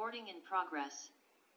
Recording in progress.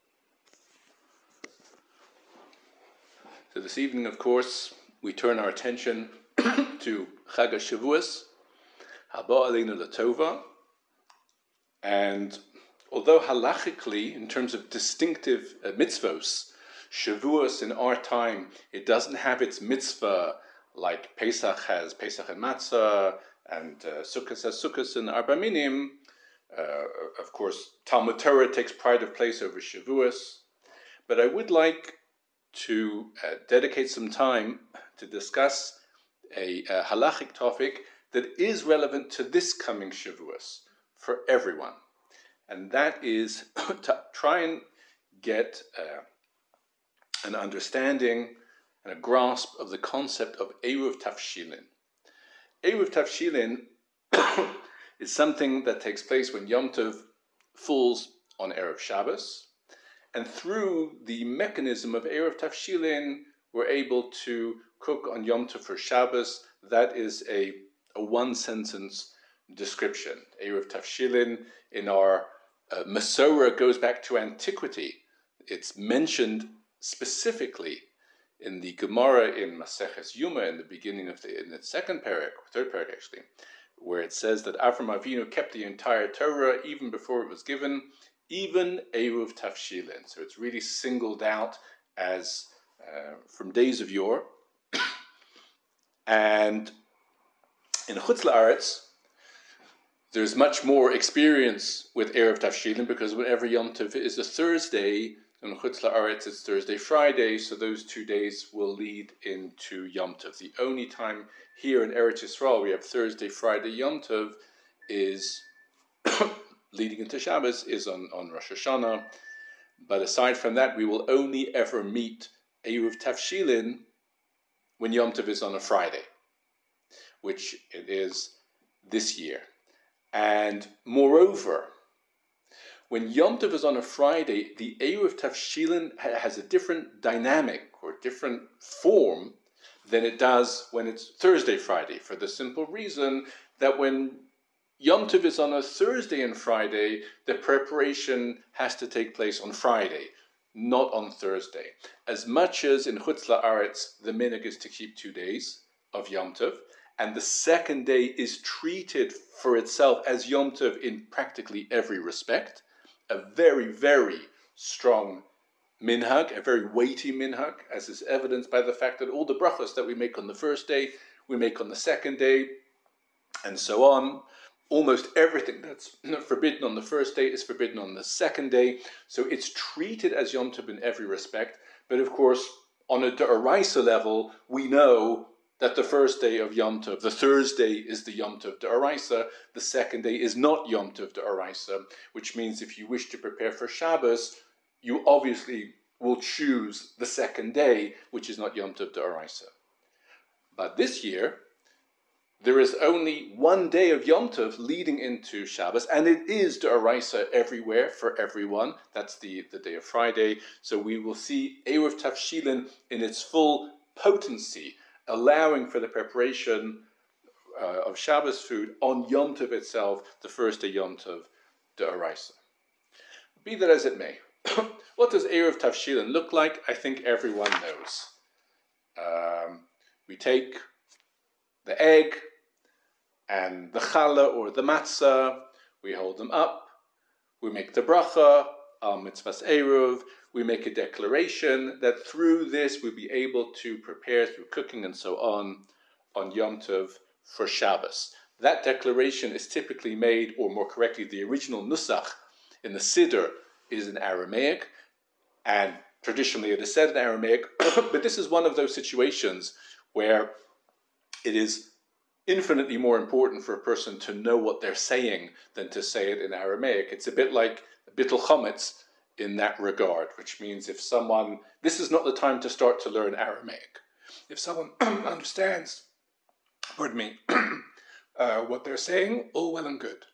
So this evening, of course, we turn our attention to Chag HaShavuos, Haba Aleinu Latova, and although halachically, in terms of distinctive mitzvos, Shavuos in our time, it doesn't have its mitzvah like Pesach has Pesach and Matzah, and Sukkot has Sukkot and Arba Minim. Of course, Talmud Torah takes pride of place over Shavuos, but I would like to dedicate some time to discuss a halachic topic that is relevant to this coming Shavuos for everyone, and that is to try and get an understanding and a grasp of the concept of Eruv Tafshilin. Eruv Tafshilin is something that takes place when Yom Tov falls on Erev Shabbos, and through the mechanism of Erev Tafshilin, we're able to cook on Yom Tov for Shabbos. That is a one-sentence description. Erev Tafshilin in our Masorah goes back to antiquity. It's mentioned specifically in the Gemara in Maseches Yuma in the beginning of in the third parak actually, where it says that Avram Avinu kept the entire Torah even before it was given, even Eruv Tafshilin. So it's really singled out as from days of yore. And in Chutz La'aretz, there's much more experience with Eruv Tafshilin because whenever Yom Tov is a Thursday, in Chutz La'aretz it's Thursday, Friday, so those 2 days will lead into Yom Tov. The only time here in Eretz Yisrael we have Thursday, Friday, Yom Tov is leading into Shabbos is on Rosh Hashanah. But aside from that, we will only ever meet Eruv Tafshilin when Yom Tov is on a Friday, which it is this year. And moreover, when Yom Tov is on a Friday, the Eruv Tafshilin has a different dynamic or different form than it does when it's Thursday, Friday, for the simple reason that when Yom Tov is on a Thursday and Friday, the preparation has to take place on Friday, not on Thursday. As much as in Chutz La'aretz, the minhag is to keep 2 days of Yom Tov, and the second day is treated for itself as Yom Tov in practically every respect, a very, very strong minhag, a very weighty minhag, as is evidenced by the fact that all the brachos that we make on the first day, we make on the second day, and so on. Almost everything that's forbidden on the first day is forbidden on the second day. So it's treated as Yom Tov in every respect. But of course, on a D'Oraisa level, we know that the first day of Yom Tov, the Thursday, is the Yom Tov D'Oraisa. The second day is not Yom Tov D'Oraisa, which means if you wish to prepare for Shabbos, you obviously will choose the second day, which is not Yom Tov D'Oraisa. But this year, there is only 1 day of Yom Tov leading into Shabbos, and it is D'Oraisa everywhere for everyone. That's the day of Friday. So we will see Eruv Tafshilin in its full potency, allowing for the preparation of Shabbos food on Yom Tov itself, the first day Yom Tov D'Oraisa. Be that as it may, what does Eruv Tafshilin look like? I think everyone knows. We take the egg and the challah or the matzah, we hold them up, we make the bracha, al mitzvahs eruv, we make a declaration that through this we'll be able to prepare through cooking and so on Yom Tov for Shabbos. That declaration is typically made, or more correctly, the original nusach in the Siddur is in Aramaic, and traditionally it is said in Aramaic, but this is one of those situations where it is infinitely more important for a person to know what they're saying than to say it in Aramaic. It's a bit like bittul chametz in that regard, which means if someone, this is not the time to start to learn Aramaic. If someone understands, what they're saying, all well and good.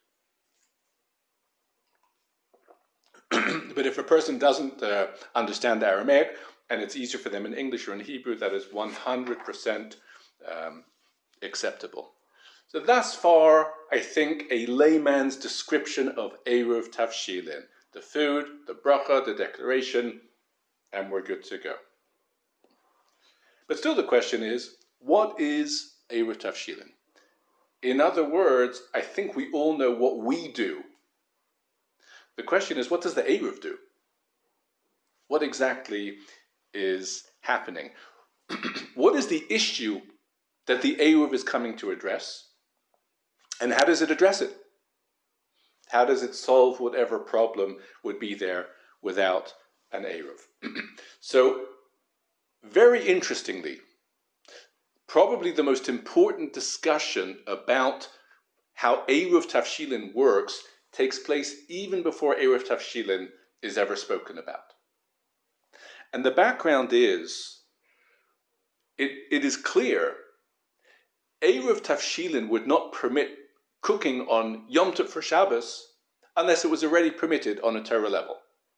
But if a person doesn't understand Aramaic, and it's easier for them in English or in Hebrew, that is 100% acceptable. So thus far, I think a layman's description of Eruv Tafshilin. the food, the bracha, the declaration, and we're good to go. But still the question is, what is Erev Tavshilin? In other words, I think we all know what we do. The question is, what does the Erev do? What exactly is happening? What is the issue that the Erev is coming to address? And how does it address it? How does it solve whatever problem would be there without an Erev? So, very interestingly, probably the most important discussion about how Erev Tavshilin works takes place even before Erev Tavshilin is ever spoken about. And the background is, it is clear, Erev Tavshilin would not permit cooking on Yom Tov for Shabbos unless it was already permitted on a Torah level.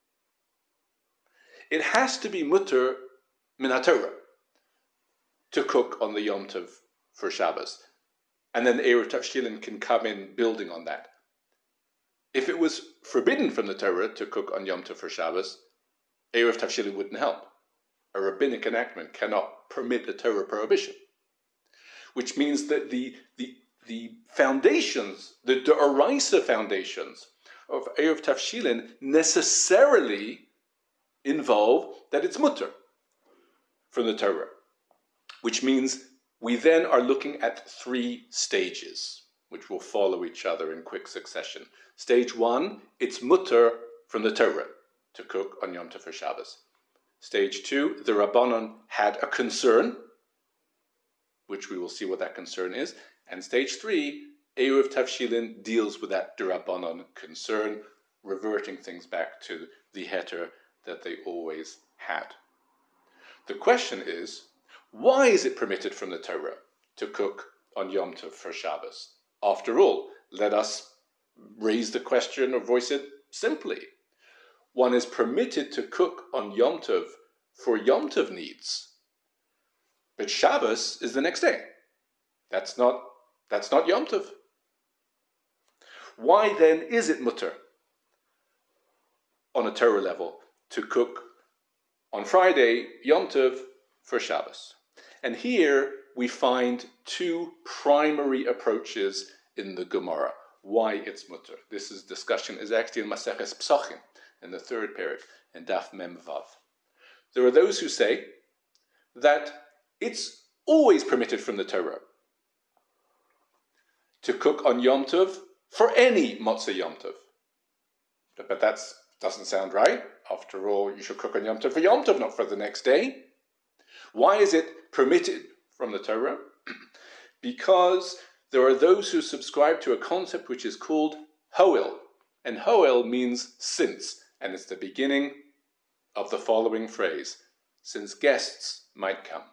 It has to be mutter min haTorah to cook on the Yom Tov for Shabbos. And then the Erev Tavshilin can come in building on that. If it was forbidden from the Torah to cook on Yom Tov for Shabbos, Erev Tavshilin wouldn't help. A rabbinic enactment cannot permit a Torah prohibition. Which means that the foundations, the D'Oraisa foundations of Erev Tavshilin necessarily involve that it's mutter from the Torah. Which means we then are looking at 3 stages, which will follow each other in quick succession. Stage 1, it's mutter from the Torah to cook on Yom Tov for Shabbos. Stage 2, the Rabbanon had a concern, which we will see what that concern is. And stage 3, Erev Tavshilin deals with that D'Rabbanon concern, reverting things back to the heter that they always had. The question is, why is it permitted from the Torah to cook on Yom Tov for Shabbos? After all, let us raise the question or voice it simply. One is permitted to cook on Yom Tov for Yom Tov needs. But Shabbos is the next day. That's not Yom Tov. Why then is it mutter on a Torah level to cook on Friday, Yom Tov, for Shabbos? And here we find 2 primary approaches in the Gemara. Why it's mutter. This discussion is actually in Maseches Psachim, in the 3rd parak, in Daf Mem Vav. There are those who say that it's always permitted from the Torah to cook on Yom Tov for any Motzei Yom Tov. But that doesn't sound right. After all, you should cook on Yom Tov for Yom Tov, not for the next day. Why is it permitted from the Torah? Because there are those who subscribe to a concept which is called Hoel. And Hoel means since, and it's the beginning of the following phrase, since guests might come.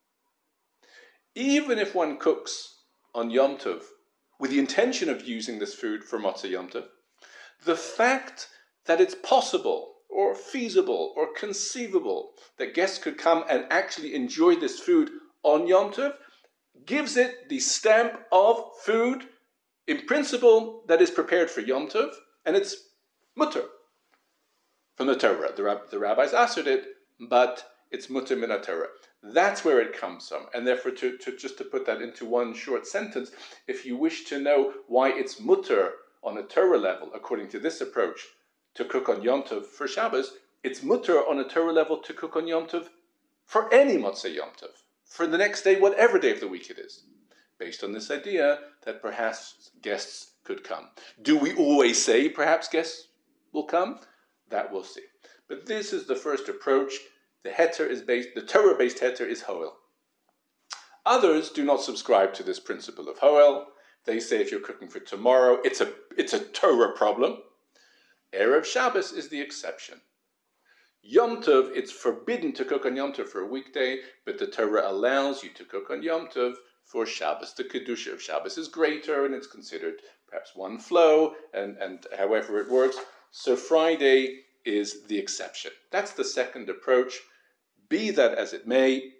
Even if one cooks on Yom Tov with the intention of using this food for Motzei Yom Tov, the fact that it's possible or feasible or conceivable that guests could come and actually enjoy this food on Yom Tov gives it the stamp of food, in principle, that is prepared for Yom Tov, and it's mutter from the Torah. The rabbis answered it, but it's mutter min haTorah. That's where it comes from. And therefore, to put that into one short sentence, if you wish to know why it's mutter on a Torah level, according to this approach, to cook on Yom Tov for Shabbos, it's mutter on a Torah level to cook on Yom Tov for any Motzei Yom Tov, for the next day, whatever day of the week it is, based on this idea that perhaps guests could come. Do we always say perhaps guests will come? That we'll see. But this is the first approach. The Torah-based heter is Hoel. Others do not subscribe to this principle of Hoel. They say if you're cooking for tomorrow, it's a Torah problem. Erev Shabbos is the exception. Yom Tov, it's forbidden to cook on Yom Tov for a weekday, but the Torah allows you to cook on Yom Tov for Shabbos. The Kedusha of Shabbos is greater, and it's considered perhaps one flow, and however it works. So Friday is the exception. That's the second approach. Be that as it may,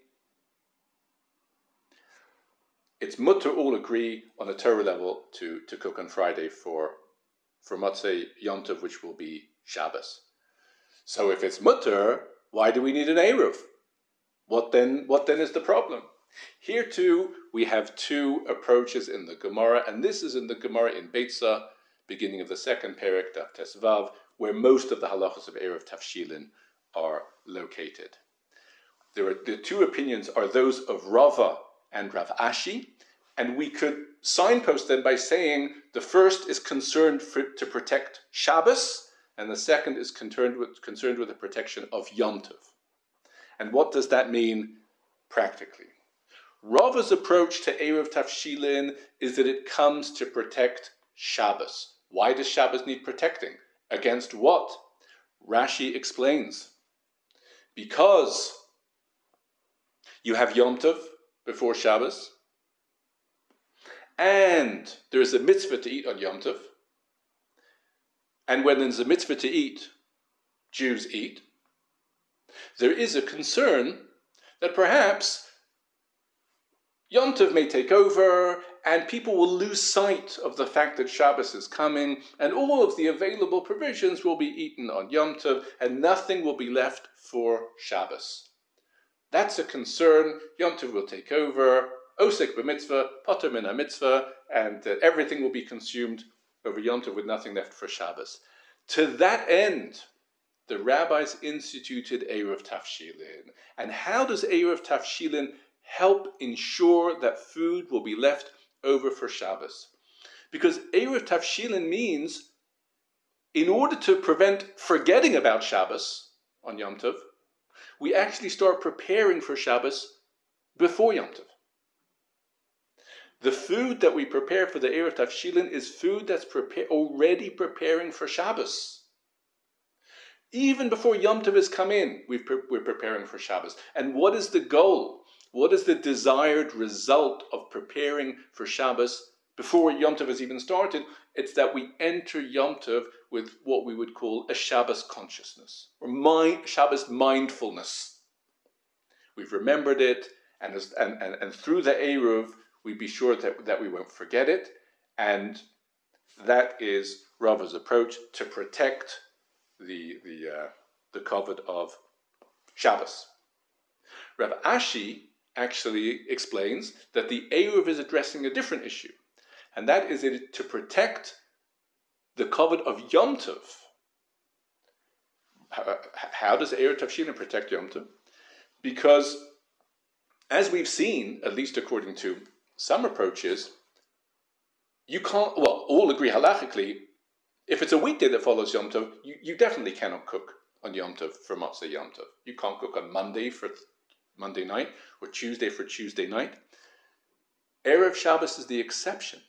it's mutter, all agree on a Torah level to cook on Friday for Motzei Yom Tov, which will be Shabbos. So if it's mutter, why do we need an Eruv? What then is the problem? Here too, we have two approaches in the Gemara, and this is in the Gemara in Beitza, beginning of the second perek, Daf Tesvav, where most of the halachos of Erev Tafshilin are located. The two opinions are those of Rava and Rav Ashi, and we could signpost them by saying the first is concerned to protect Shabbos, and the second is concerned with the protection of Yom Tov. And what does that mean practically? Rava's approach to Erev Tafshilin is that it comes to protect Shabbos. Why does Shabbos need protecting? Against what? Rashi explains. Because you have Yom Tov before Shabbos, and there is a mitzvah to eat on Yom Tov, and when there's a mitzvah to eat, Jews eat. There is a concern that perhaps Yom Tov may take over, and people will lose sight of the fact that Shabbos is coming, and all of the available provisions will be eaten on Yom Tov, and nothing will be left for Shabbos. That's a concern. Yom Tov will take over, osek b'mitzvah, poter min ha-mitzvah, and everything will be consumed over Yom Tov with nothing left for Shabbos. To that end, the rabbis instituted Erev Tafshilin. And how does Erev Tafshilin help ensure that food will be left over for Shabbos? Because Erev Tafshilin means, in order to prevent forgetting about Shabbos on Yom Tov, we actually start preparing for Shabbos before Yom Tov. The food that we prepare for the Erev Tafshilin is food that's already preparing for Shabbos. Even before Yom Tov has come in, we're preparing for Shabbos. And what is the goal? What is the desired result of preparing for Shabbos before Yom Tov has even started? It's that we enter Yom Tov with what we would call a Shabbos consciousness, or Shabbos mindfulness. We've remembered it, and through the Eruv, we be sure that we won't forget it, and that is Rava's approach to protect the kavod of Shabbos. Rav Ashi actually explains that the Eruv is addressing a different issue, and that is to protect the kavod of Yom Tov. How does Erev Tafshilin protect Yom Tov? Because, as we've seen, at least according to some approaches, you can't, all agree halachically, if it's a weekday that follows Yom Tov, you definitely cannot cook on Yom Tov for Matzah Yom Tov. You can't cook on Monday for Monday night, or Tuesday for Tuesday night. Erev Shabbos is the exception.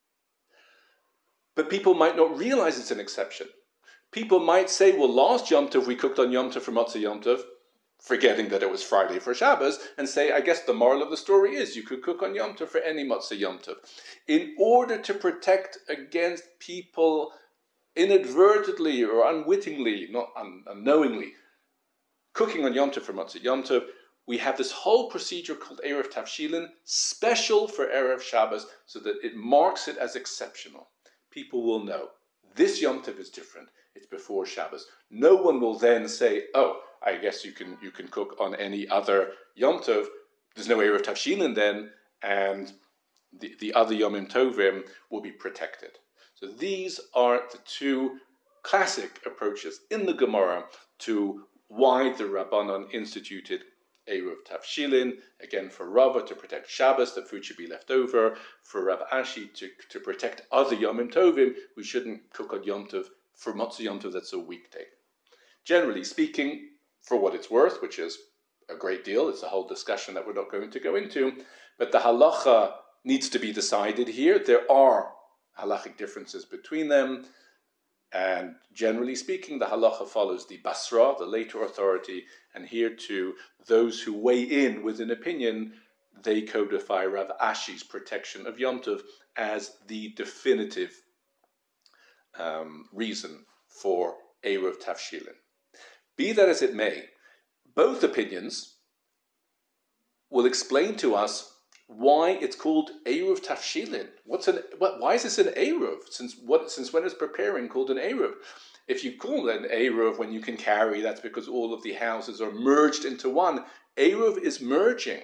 But people might not realize it's an exception. People might say, well, last Yom Tov we cooked on Yom Tov for Matzah Yom Tov, forgetting that it was Friday for Shabbos, and say, I guess the moral of the story is you could cook on Yom Tov for any Matzah Yom Tov. In order to protect against people inadvertently or unwittingly, not unknowingly, cooking on Yom Tov for Matzah Yom Tov, we have this whole procedure called Erev Tafshilin, special for Erev Shabbos, so that it marks it as exceptional. People will know, this Yom Tov is different. It's before Shabbos. No one will then say, oh, I guess you can cook on any other Yom Tov. There's no Erev Tafshilin then, and the other Yomim Tovim will be protected. So these are the two classic approaches in the Gemara to why the Rabbanon instituted Erev Tafshilin, again for Rava to protect Shabbos, that food should be left over, for Rav Ashi to protect other Yomim Tovim, we shouldn't cook on Yom Tov for Matzah Yom Tov that's a weekday. Generally speaking, for what it's worth, which is a great deal, it's a whole discussion that we're not going to go into, but the halacha needs to be decided here. There are halachic differences between them, and generally speaking, the halacha follows the Basra, the later authority, and here too, those who weigh in with an opinion, they codify Rav Ashi's protection of Yom Tov as the definitive reason for Erev Tafshilin. Be that as it may, both opinions will explain to us why it's called Erev Tafshilin. Why is this an Erev? Since when is preparing called an Erev? If you call it an Eruv when you can carry, that's because all of the houses are merged into one. Eruv is merging.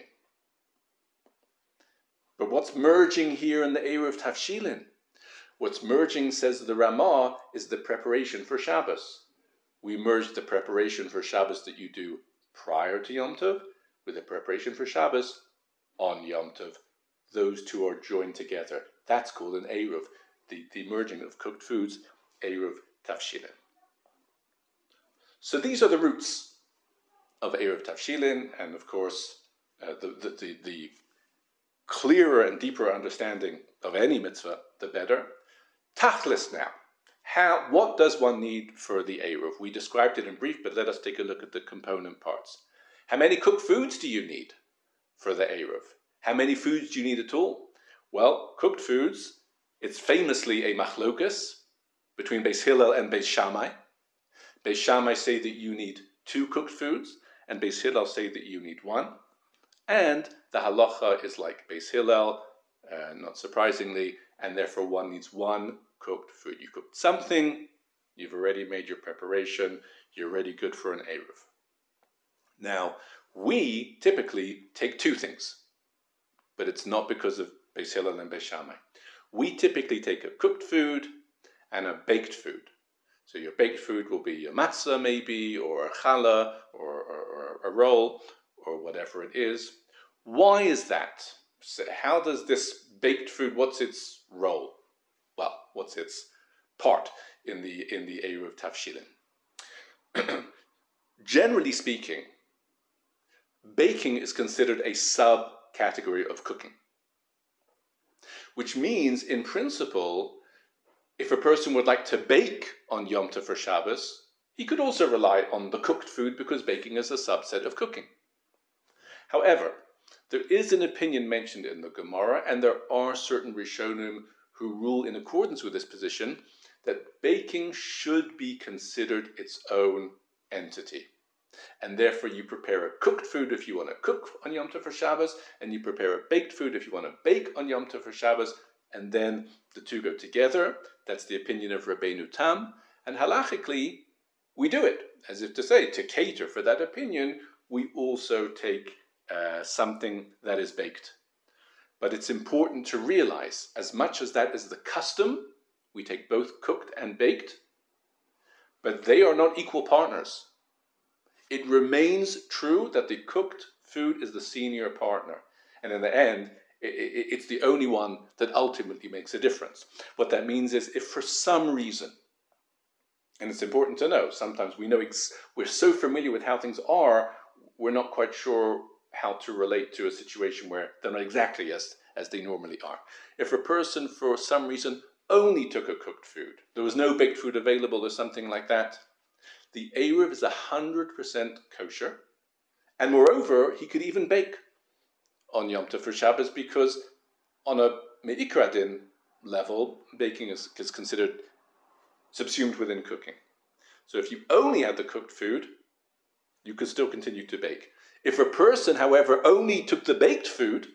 But what's merging here in the Eruv Tavshilin? What's merging, says the Ramah, is the preparation for Shabbos. We merge the preparation for Shabbos that you do prior to Yom Tov with the preparation for Shabbos on Yom Tov. Those two are joined together. That's called an Eruv, the merging of cooked foods, Eruv Tavshilin. So these are the roots of Eruv Tavshilin, and of course, the clearer and deeper understanding of any mitzvah, the better. Tachlis now. What does one need for the Eruv? We described it in brief, but let us take a look at the component parts. How many cooked foods do you need for the Eruv? How many foods do you need at all? Well, cooked foods, it's famously a machlokas between Beis Hillel and Beis Shammai. Beis Shammai say that you need 2 cooked foods, and Beis Hillel say that you need 1. And the halacha is like Beis Hillel, not surprisingly, and therefore one needs 1 cooked food. You cooked something, you've already made your preparation, you're already good for an Eruv. Now, we typically take 2 things, but it's not because of Beis Hillel and Beis Shammai. We typically take a cooked food and a baked food. So your baked food will be a matzah maybe, or a challah, or a roll, or whatever it is. Why is that? So how does this baked food, what's its role? Well, what's its part in the Eruv Tavshilin? Generally speaking, baking is considered a subcategory of cooking, which means, in principle, if a person would like to bake on Yom Tov for Shabbos, he could also rely on the cooked food because baking is a subset of cooking. However, there is an opinion mentioned in the Gemara, and there are certain Rishonim who rule in accordance with this position, that baking should be considered its own entity. And therefore you prepare a cooked food if you want to cook on Yom Tov for Shabbos, and you prepare a baked food if you want to bake on Yom Tov for Shabbos, and then the two go together. That's the opinion of Rabbeinu Tam, and halachically, we do it, as if to say, to cater for that opinion, we also take something that is baked. But it's important to realize, as much as that is the custom, we take both cooked and baked, but they are not equal partners. It remains true that the cooked food is the senior partner, and in the end, it's the only one that ultimately makes a difference. What that means is, if for some reason, and it's important to know, sometimes we know we're so familiar with how things are, we're not quite sure how to relate to a situation where they're not exactly as they normally are. If a person, for some reason, only took a cooked food, there was no baked food available or something like that, the Eruv is 100% kosher, and moreover, he could even bake on Yom Tov for Shabbos, because on a Me'ikra Din level, baking is considered subsumed within cooking. So if you only had the cooked food, you could still continue to bake. If a person, however, only took the baked food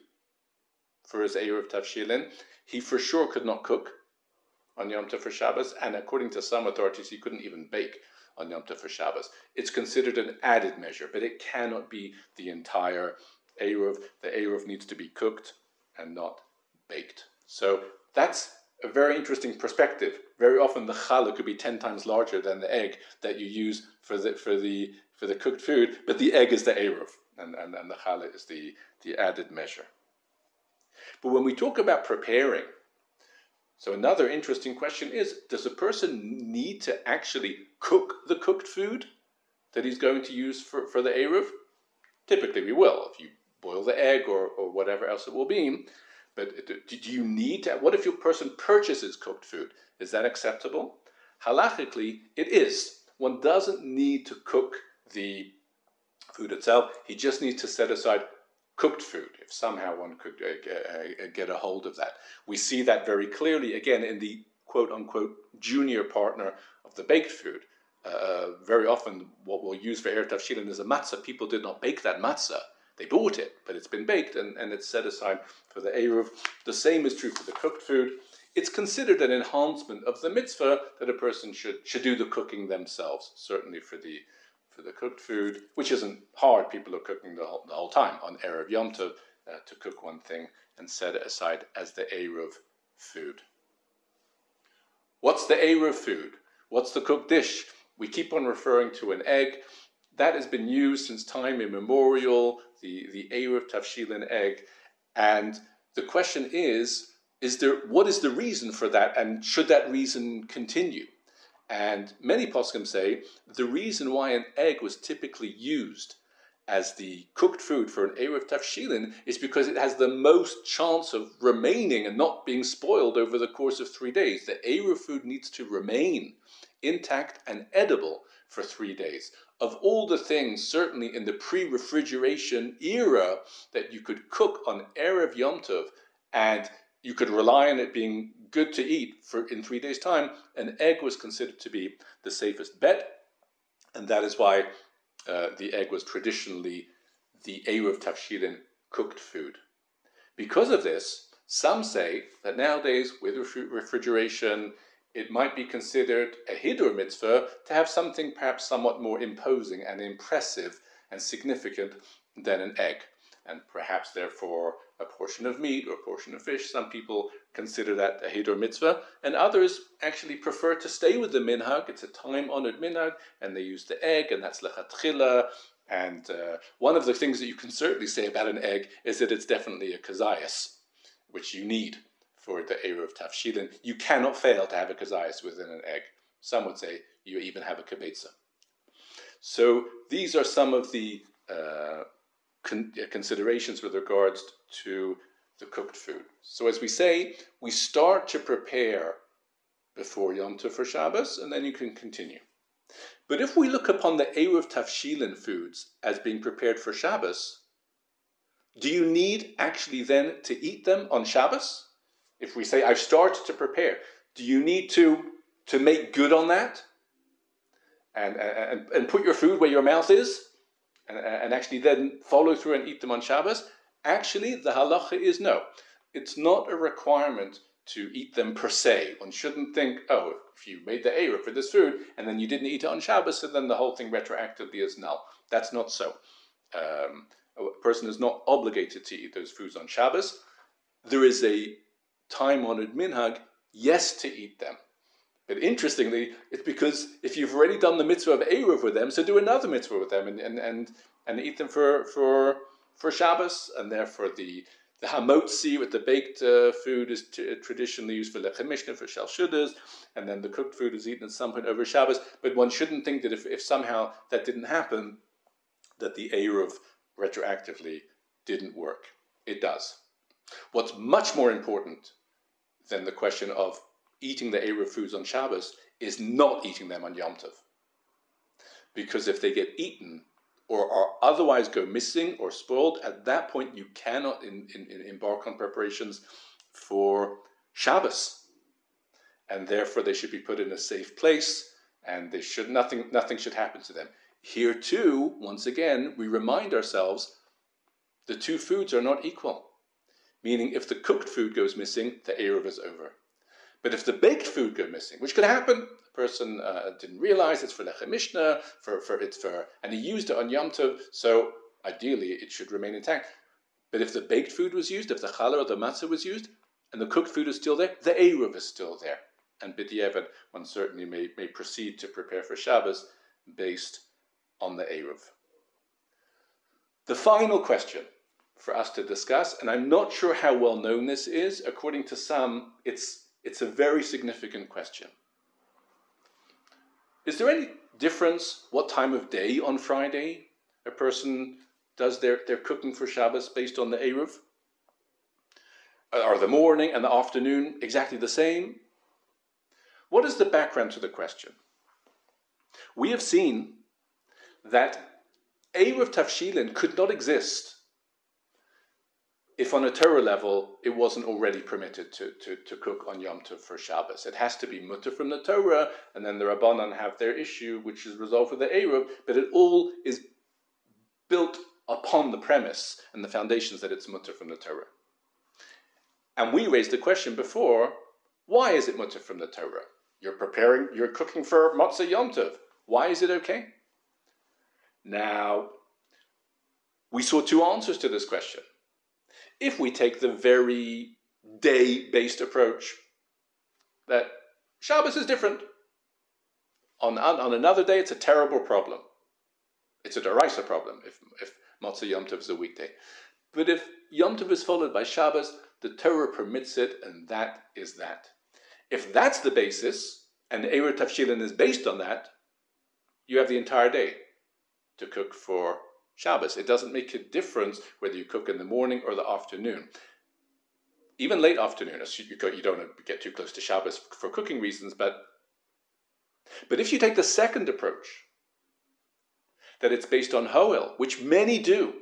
for his Eruv Tavshilin, he for sure could not cook on Yom Tov for Shabbos, and according to some authorities, he couldn't even bake on Yom Tov for Shabbos. It's considered an added measure, but it cannot be the entire Eruv. The Eruv needs to be cooked and not baked. So that's a very interesting perspective. Very often the challah could be 10 times larger than the egg that you use for the cooked food, but the egg is the Eruv, and the challah is the added measure. But when we talk about preparing, so another interesting question is, does a person need to actually cook the cooked food that he's going to use for the Eruv? Typically we will, if you boil the egg or whatever else it will be. But do you need to? What if your person purchases cooked food? Is that acceptable? Halachically, it is. One doesn't need to cook the food itself. He just needs to set aside cooked food, if somehow one could get a hold of that. We see that very clearly, again, in the quote-unquote junior partner of the baked food. Very often, what we'll use for Erev Tavshilin is a matzah. People did not bake that matzah. They bought it, but it's been baked and it's set aside for the Eruv. The same is true for the cooked food. it's considered an enhancement of the mitzvah that a person should do the cooking themselves, certainly for the cooked food, which isn't hard. People are cooking the whole time on Erev Yom Tov to cook one thing and set it aside as the Erev food. What's the Erev food? What's the cooked dish? We keep on referring to an egg. That has been used since time immemorial, the Erev Tavshilin egg. And the question is what is the reason for that, and should that reason continue? And many poskim say the reason why an egg was typically used as the cooked food for an Erev Tavshilin is because it has the most chance of remaining and not being spoiled over the course of 3 days. The Erev food needs to remain intact and edible for 3 days. Of all the things, certainly in the pre-refrigeration era, that you could cook on Erev Yom Tov and you could rely on it being good to eat in 3 days' time, an egg was considered to be the safest bet, and that is why the egg was traditionally the Erev Tavshilin cooked food. Because of this, some say that nowadays, with refrigeration, it might be considered a hidur mitzvah to have something perhaps somewhat more imposing and impressive and significant than an egg. And perhaps, therefore, a portion of meat or a portion of fish. Some people consider that a hidur mitzvah, and others actually prefer to stay with the minhag. It's a time-honored minhag, and they use the egg, and that's lechatchila. And one of the things that you can certainly say about an egg is that it's definitely a kazayas, which you need for the Erev Tavshilin. You cannot fail to have a kazayas within an egg. Some would say you even have a kibetza. So these are some of the considerations with regards to the cooked food. So as we say, we start to prepare before Yom Tov for Shabbos, and then you can continue. But if we look upon the Erev Tavshilin foods as being prepared for Shabbos, do you need actually then to eat them on Shabbos? If we say, I've started to prepare, do you need to make good on that? And put your food where your mouth is? And actually then follow through and eat them on Shabbos? Actually, the halacha is no. It's not a requirement to eat them per se. One shouldn't think, oh, if you made the Erev for this food and then you didn't eat it on Shabbos, so then the whole thing retroactively is null. That's not so. A person is not obligated to eat those foods on Shabbos. There is a time-honored minhag, yes, to eat them. But interestingly, it's because if you've already done the mitzvah of Erev with them, so do another mitzvah with them and eat them for Shabbos, and therefore the hamotzi with the baked food is traditionally used for lechem mishnah, for shalshudas, and then the cooked food is eaten at some point over Shabbos. But one shouldn't think that if somehow that didn't happen, that the Erev retroactively didn't work. It does. What's much more important than the question of eating the Erev foods on Shabbos is not eating them on Yom Tov. Because if they get eaten or are otherwise go missing or spoiled, at that point you cannot embark on preparations for Shabbos. And therefore they should be put in a safe place, and nothing should happen to them. Here too, once again, we remind ourselves the two foods are not equal. Meaning if the cooked food goes missing, the Erev is over. But if the baked food goes missing, which could happen, the person didn't realize it's for lechem mishnah, and he used it on Yom Tov, so ideally it should remain intact. But if the baked food was used, if the challah or the matzah was used, and the cooked food is still there, the Erev is still there. And b'diavad, one certainly may proceed to prepare for Shabbos based on the Erev. The final question for us to discuss, and I'm not sure how well known this is. According to some, it's a very significant question. Is there any difference what time of day on Friday a person does their cooking for Shabbos based on the Erev? Are the morning and the afternoon exactly the same? What is the background to the question? We have seen that Erev Tavshilin could not exist if on a Torah level it wasn't already permitted to cook on Yom Tov for Shabbos. It has to be mutter from the Torah, and then the Rabbanan have their issue, which is resolved with the Erev, but it all is built upon the premise and the foundations that it's mutter from the Torah. And we raised the question before, Why is it mutter from the Torah? You're cooking for Matzah Yom Tov. Why is it okay? Now, we saw two answers to this question. If we take the very day-based approach, that Shabbos is different. On another day, it's a terrible problem. It's a deraisa problem if Matzah Yom Tov is a weekday. But if Yom Tov is followed by Shabbos, the Torah permits it, and that is that. If that's the basis, and Erev Tavshilin is based on that, you have the entire day to cook for Shabbos. It doesn't make a difference whether you cook in the morning or the afternoon. Even late afternoon, you don't want to get too close to Shabbos for cooking reasons, but if you take the second approach, that it's based on Hoel, which many do,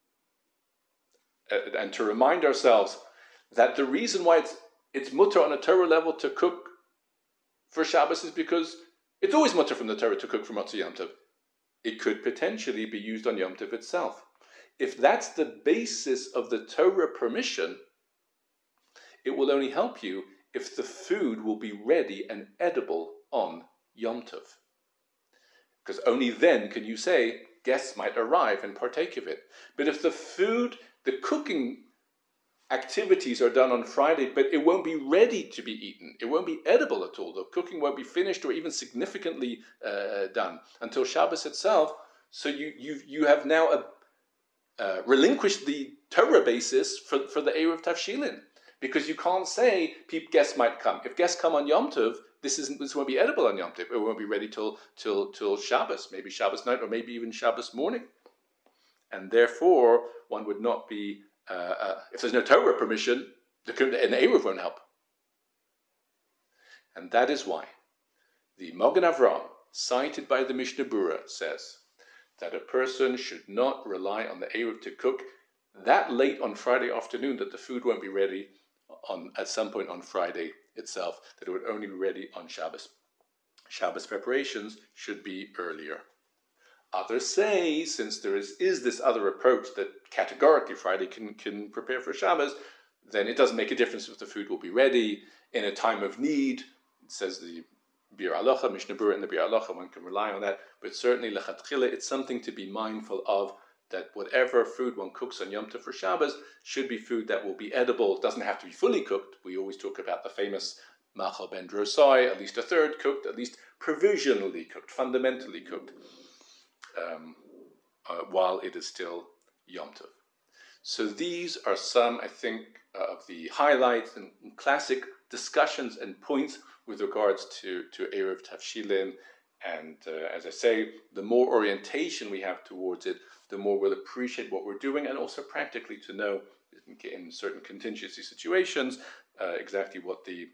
and to remind ourselves that the reason why it's mutter on a Torah level to cook for Shabbos is because it's always mutter from the Torah to cook for Matzah Yom Tov. It could potentially be used on Yom Tov itself. If that's the basis of the Torah permission, it will only help you if the food will be ready and edible on Yom Tov. Because only then can you say guests might arrive and partake of it. But if the cooking activities are done on Friday, but it won't be ready to be eaten, it won't be edible at all, the cooking won't be finished or even significantly done until Shabbos itself, so you have now relinquished the Torah basis for the Erev Tavshilin, because you can't say guests might come. If guests come on Yom Tov, this won't be edible on Yom Tov. It won't be ready till Shabbos, maybe Shabbos night or maybe even Shabbos morning. And therefore, one would not be, if there's no Torah permission, an Erev won't help. And that is why the Magen Avraham, cited by the Mishnah Berurah, says that a person should not rely on the Erev to cook that late on Friday afternoon that the food won't be ready at some point on Friday itself, that it would only be ready on Shabbos. Shabbos preparations should be earlier. Others say, since there is this other approach that categorically Friday can prepare for Shabbos, then it doesn't make a difference if the food will be ready in a time of need. It says the Bir Halacha, Mishnah Berurah and the Bir Halacha, one can rely on that, but certainly lechatchila, it's something to be mindful of, that whatever food one cooks on Yom Tov for Shabbos should be food that will be edible. It doesn't have to be fully cooked. We always talk about the famous Machal Ben Drosai, at least a third cooked, at least provisionally cooked, fundamentally cooked, while it is still Yom Tov. So these are some, I think, of the highlights and classic discussions and points with regards to Erev Tavshilin. And as I say, the more orientation we have towards it, the more we'll appreciate what we're doing, and also practically to know in certain contingency situations exactly what the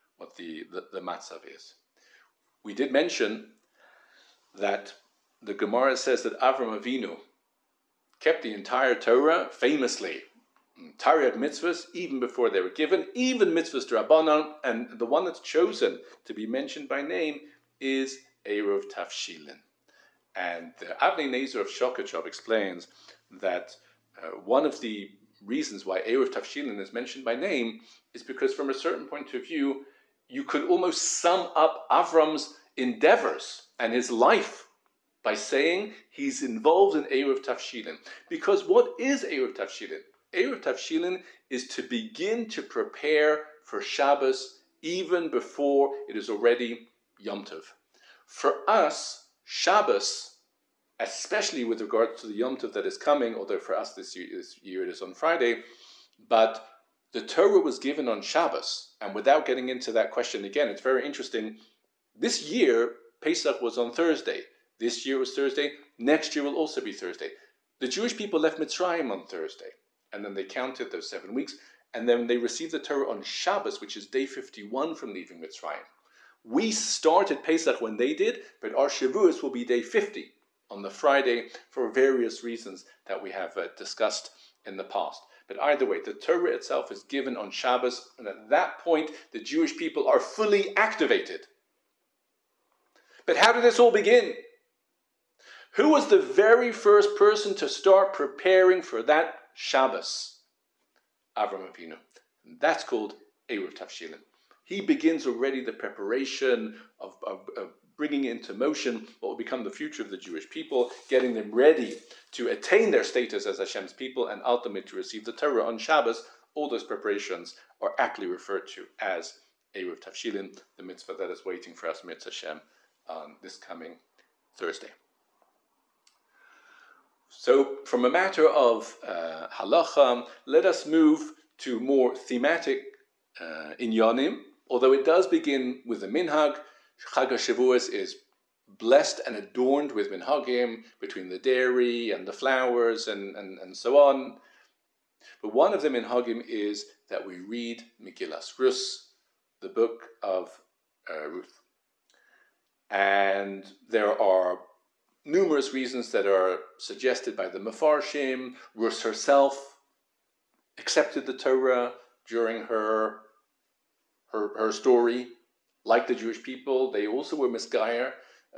matzav is. We did mention that the Gemara says that Avram Avinu kept the entire Torah famously, Taryag mitzvahs, even before they were given, even mitzvahs d'Rabbanan, and the one that's chosen to be mentioned by name is Erev Tavshilin. And Avnei Nezer of Shokachov explains that one of the reasons why Erev Tavshilin is mentioned by name is because from a certain point of view, you could almost sum up Avram's endeavors and his life by saying he's involved in Erev Tavshilin. Because what is Erev Tavshilin? Erev Tavshilin is to begin to prepare for Shabbos even before it is already Yom Tov. For us, Shabbos, especially with regard to the Yom Tov that is coming, although for us this year it is on Friday, but the Torah was given on Shabbos. And without getting into that question again, it's very interesting. This year, Pesach was on Thursday. This year was Thursday. Next year will also be Thursday. The Jewish people left Mitzrayim on Thursday, and then they counted those 7 weeks, and then they received the Torah on Shabbos, which is day 51 from leaving Mitzrayim. We started Pesach when they did, but our Shavuos will be day 50 on the Friday for various reasons that we have discussed in the past. But either way, the Torah itself is given on Shabbos, and at that point, the Jewish people are fully activated. But how did this all begin? Who was the very first person to start preparing for that Shabbos? Avram Avinu. And that's called Erev Tavshilin. He begins already the preparation of bringing into motion what will become the future of the Jewish people, getting them ready to attain their status as Hashem's people and ultimately to receive the Torah on Shabbos. All those preparations are aptly referred to as Eruv Tavshilin, the mitzvah that is waiting for us, Mitzvah Hashem, on this coming Thursday. So, from a matter of halacha, let us move to more thematic inyanim, although it does begin with the minhag. Chag HaShavuos is blessed and adorned with minhagim between the dairy and the flowers and so on. But one of the minhagim is that we read Megillas Rus, the book of Ruth. And there are numerous reasons that are suggested by the Mefarshim. Rus herself accepted the Torah during her story. Like the Jewish people, they also were misgayer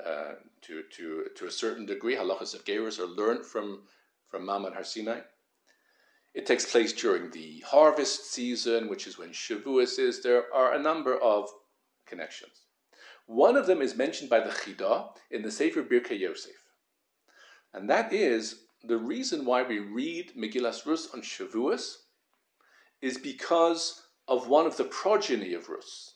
to a certain degree. Halachas of Gerus are learned from Ma'amad Har Sinai. It takes place during the harvest season, which is when Shavuos is. There are a number of connections. One of them is mentioned by the Chida in the Sefer Birkei Yosef. And that is the reason why we read Megillas Rus on Shavuos is because of one of the progeny of Rus,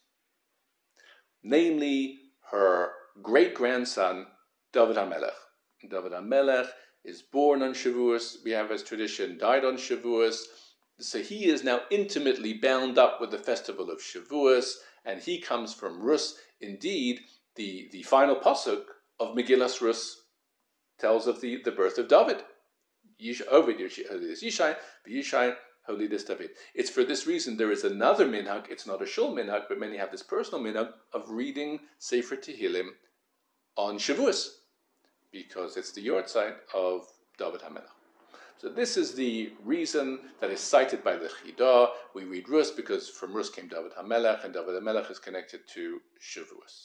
namely her great-grandson, David HaMelech. David HaMelech is born on Shavuos, we have as tradition, died on Shavuos, so he is now intimately bound up with the festival of Shavuos, and he comes from Rus. Indeed, the final pasuk of Megillas Rus tells of the birth of David. Ovid Yishai, Yishai, Holidus David. It's for this reason there is another minhag. It's not a shul minhag, but many have this personal minhag of reading Sefer Tehillim on Shavuos, because it's the yortzeit of David HaMelech. So this is the reason that is cited by the Chida. We read Rus because from Rus came David HaMelech, and David HaMelech is connected to Shavuos.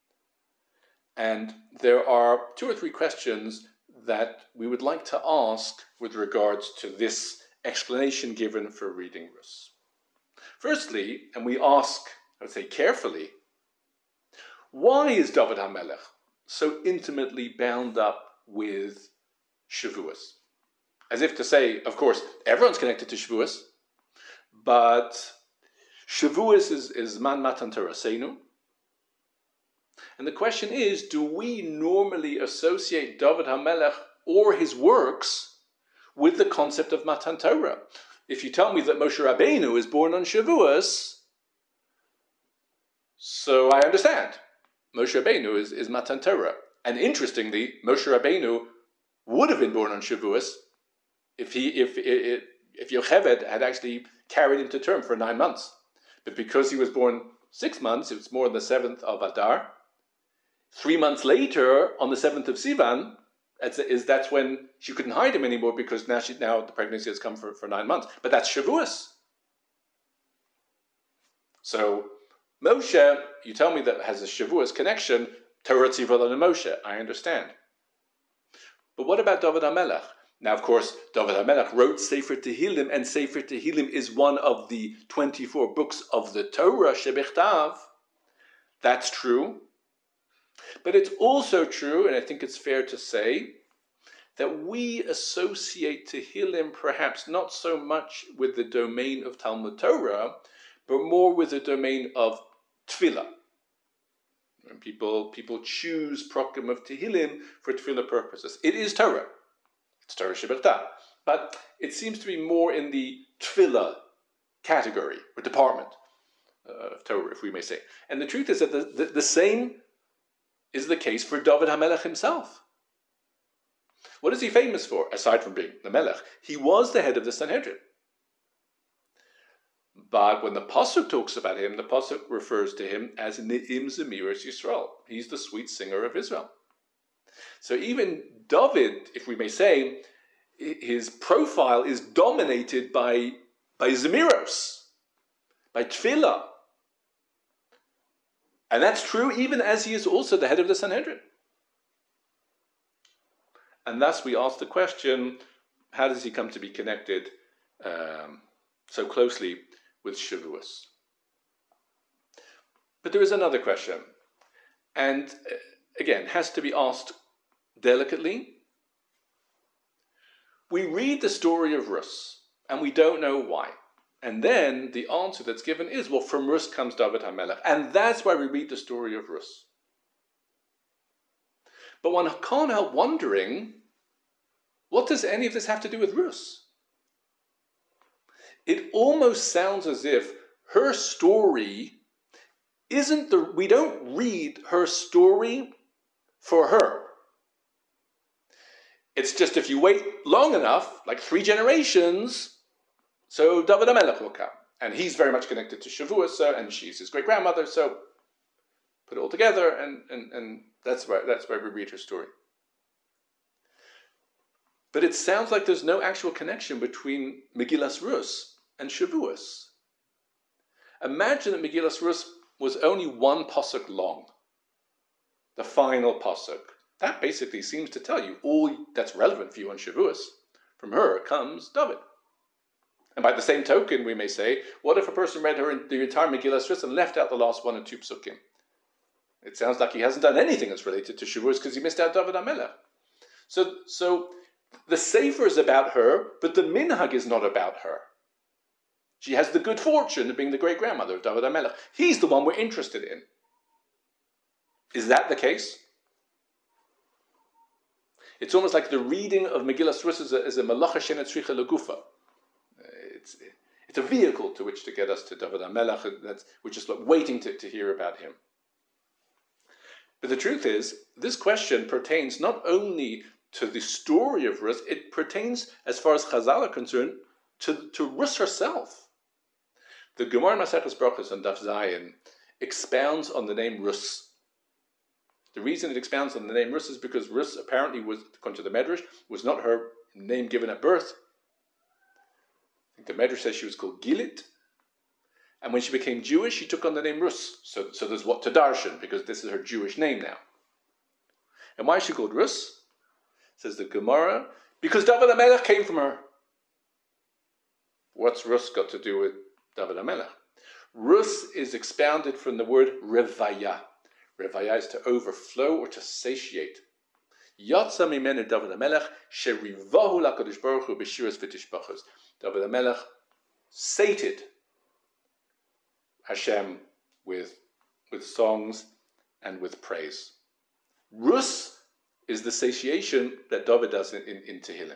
And there are two or three questions that we would like to ask with regards to this explanation given for reading Rus. Firstly, and we ask, I would say carefully, why is David HaMelech so intimately bound up with Shavuos? As if to say, of course, everyone's connected to Shavuos, but Shavuos is Man Matan Torasenu. And the question is, do we normally associate David HaMelech or his works with the concept of Matan Torah? If you tell me that Moshe Rabbeinu is born on Shavuos, so I understand. Moshe Rabbeinu is Matan Torah. And interestingly, Moshe Rabbeinu would have been born on Shavuos if Yocheved had actually carried him to term for 9 months. But because he was born 6 months, it was more on the 7th of Adar. 3 months later, on the 7th of Sivan, that's when she couldn't hide him anymore, because now the pregnancy has come for 9 months. But that's Shavuos. So Moshe, you tell me that has a Shavuos connection, Torah Tzivah and Moshe, I understand. But what about David HaMelech? Now, of course, David HaMelech wrote Sefer Tehillim, and Sefer Tehillim is one of the 24 books of the Torah, Shebechtav. That's true. But it's also true, and I think it's fair to say, that we associate Tehillim perhaps not so much with the domain of Talmud Torah, but more with the domain of Tefillah. When people choose prokem of Tehillim for Tefillah purposes. It is Torah. It's Torah Shebechtav. But it seems to be more in the Tefillah category, or department of Torah, if we may say. And the truth is that the same is the case for David HaMelech himself. What is he famous for, aside from being the Melech? He was the head of the Sanhedrin. But when the Pasuk talks about him, the Pasuk refers to him as Ne'im Zemiras Yisrael. He's the sweet singer of Israel. So even David, if we may say, his profile is dominated by Zemiros, by Tefillah. And that's true even as he is also the head of the Sanhedrin. And thus we ask the question, how does he come to be connected so closely with Shavuos? But there is another question, and again, has to be asked delicately. We read the story of Rus, and we don't know why. And then the answer that's given is, well, from Rus comes David HaMelech, and that's why we read the story of Rus. But one can't help wondering, what does any of this have to do with Rus? It almost sounds as if her story we don't read her story for her. It's just if you wait long enough, like 3 generations, so David HaMelech will come. And he's very much connected to Shavuos, and she's his great-grandmother, so put it all together, and that's why we read her story. But it sounds like there's no actual connection between Megillas Rus and Shavuos. Imagine that Megillas Rus was only 1 pasuk long, the final pasuk. That basically seems to tell you all that's relevant for you on Shavuos. From her comes David. And by the same token, we may say, what if a person read the entire Megillas Rus and left out the last 1 or 2 psukim? It sounds like he hasn't done anything that's related to Shavuos because he missed out David HaMelech. So the Sefer is about her, but the Minhag is not about her. She has the good fortune of being the great-grandmother of David HaMelech. He's the one we're interested in. Is that the case? It's almost like the reading of Megillas Rus is a malacha she'ena tzricha legufa. It's a vehicle to which to get us to David HaMelech. We're just waiting to hear about him. But the truth is, this question pertains not only to the story of Rus, it pertains, as far as Chazal are concerned, to Rus herself. The Gemara Maseches Brachos on Daf Zayin expounds on the name Rus. The reason it expounds on the name Rus is because Rus apparently was, according to the Medrash, was not her name given at birth. I think the Medrash says she was called Gilit. And when she became Jewish, she took on the name Rus. So there's what to darshan, because this is her Jewish name now. And why is she called Rus? Says the Gemara, because David HaMelech came from her. What's Rus got to do with David HaMelech? Rus is expounded from the word revaya. Revaya is to overflow or to satiate. Yatsa mimenu David HaMelech sherivahu lakadosh baruch hu b'shiras v'tishbachos. David HaMelech sated Hashem with songs and with praise. Rus is the satiation that David does in Tehillim.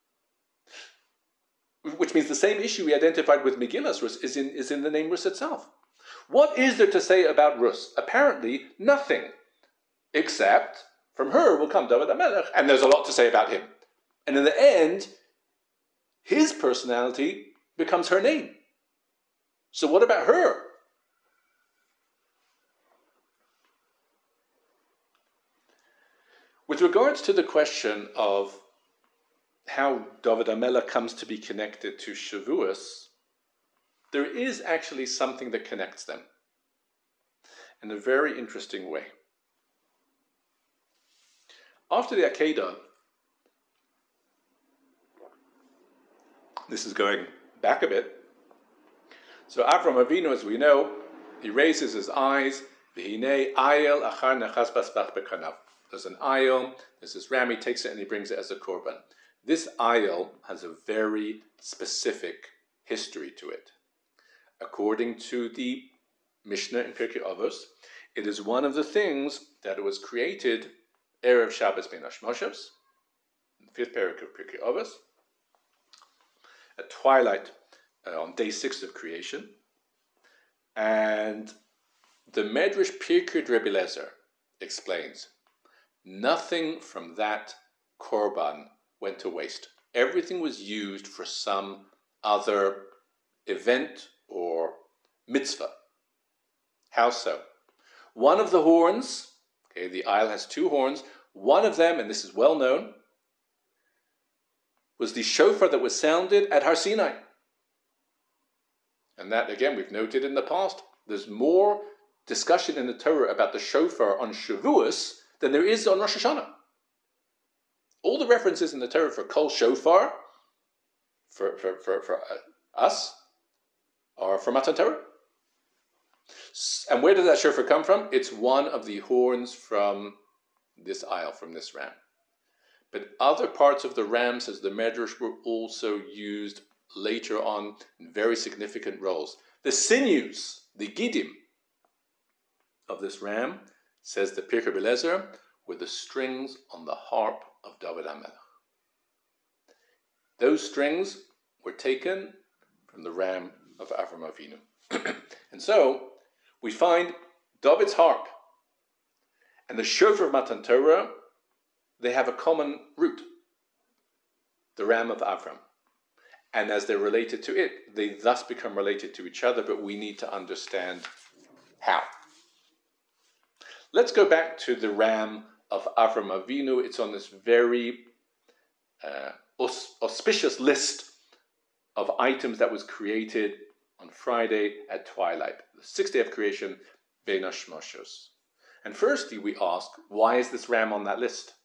Which means the same issue we identified with Megillas Rus is in the name Rus itself. What is there to say about Rus? Apparently nothing, except from her will come David HaMelech, and there's a lot to say about him. And in the end, his personality becomes her name. So what about her? With regards to the question of how David HaMelech comes to be connected to Shavuos, there is actually something that connects them in a very interesting way. After the Akedah, this is going back a bit. So Avram Avinu, as we know, he raises his eyes. V'hinei ayel achar nechas basbach bekanav. There's an ayel, there's this ram, he takes it and he brings it as a korban. This ayel has a very specific history to it. According to the Mishnah in Pirkei Avos, it is one of the things that it was created Erev Shabbos Ben Hashmoshes, in the 5th parak of Pirkei Avos, at twilight on day 6 of creation. And the Medrash Pirkei Rebbe Lezer explains, nothing from that korban went to waste. Everything was used for some other event or mitzvah. How so? One of the horns, the aisle has 2 horns, one of them, and this is well known, was the shofar that was sounded at Har Sinai. And that, again, we've noted in the past, there's more discussion in the Torah about the shofar on Shavuos than there is on Rosh Hashanah. All the references in the Torah for kol shofar, for us, are from Matan Torah. And where does that shofar come from? It's one of the horns from this aisle, from this ram. But other parts of the ram, says the Medrash, were also used later on in very significant roles. The sinews, the gidim of this ram, says the Pirkei Belezer, were the strings on the harp of David HaMelech. Those strings were taken from the ram of Avram Avinu. And so we find David's harp and the shofar of Matan Torah, they have a common root, the ram of Avram. And as they're related to it, they thus become related to each other, but we need to understand how. Let's go back to the ram of Avram Avinu. It's on this very auspicious list of items that was created on Friday at twilight, the sixth day of creation, Bein HaShmoshos. And firstly, we ask, why is this ram on that list?